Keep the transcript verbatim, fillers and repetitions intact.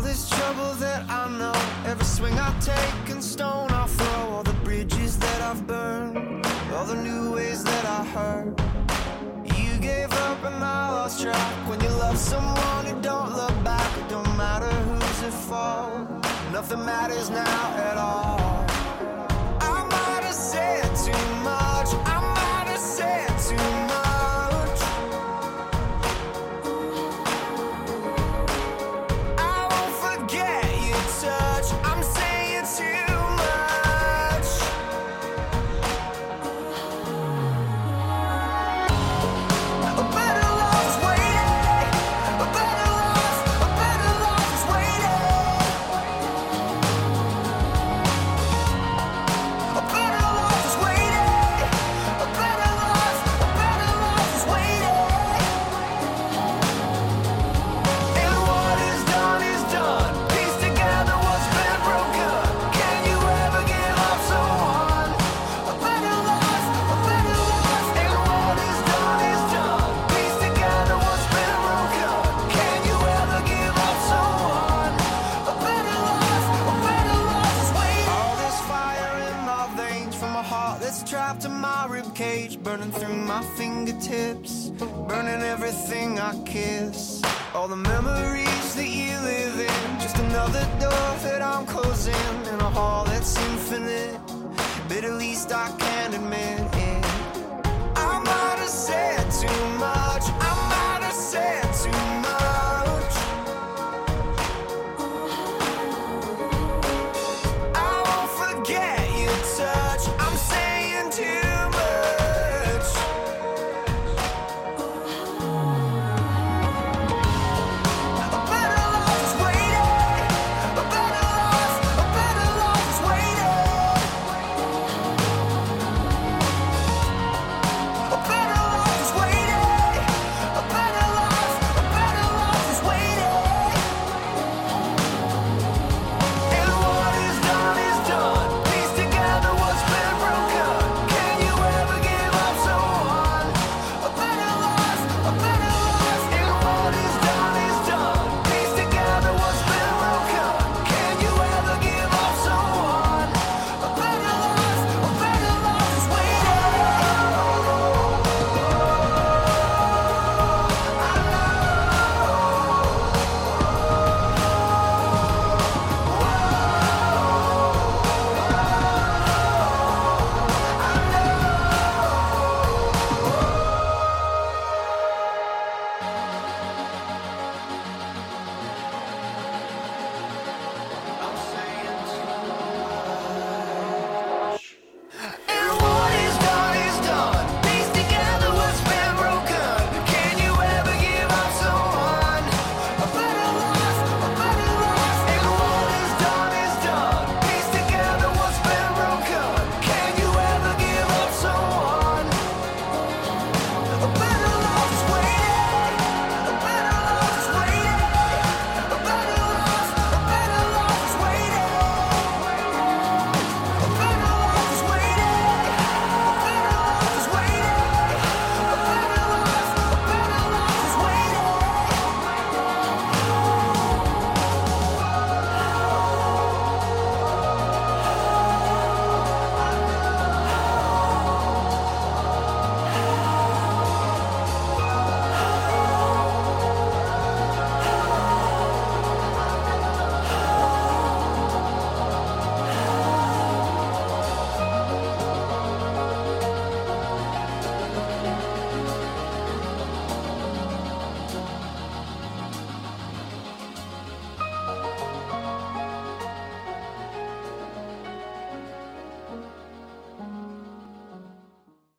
this trouble that I know, every swing I take and stone I throw, all the bridges that I've burned, all the new ways that I hurt. You gave up and I lost track. When you love someone, you don't look back. It don't matter who's at fault, nothing matters now at all. I might have said too much, I might have said too much. I won't forget your touch, I'm saying too much. A better love's waiting, a better love, a better love is waiting. A better love is waiting, a better love, a better love is waiting. And what is done is done, piece together what's been broken. Can you ever give up someone? A better love, a better love. And what is done is done, piece together what's been broken. Can you ever give up someone? A better love, a better love is waiting. All this fire in my veins from a heart that's trapped in my ribcage, burning through my fingertips, burning everything I kiss. All the memories that you live in, just another door that I'm closing in a hall that's infinite. But at least I can admit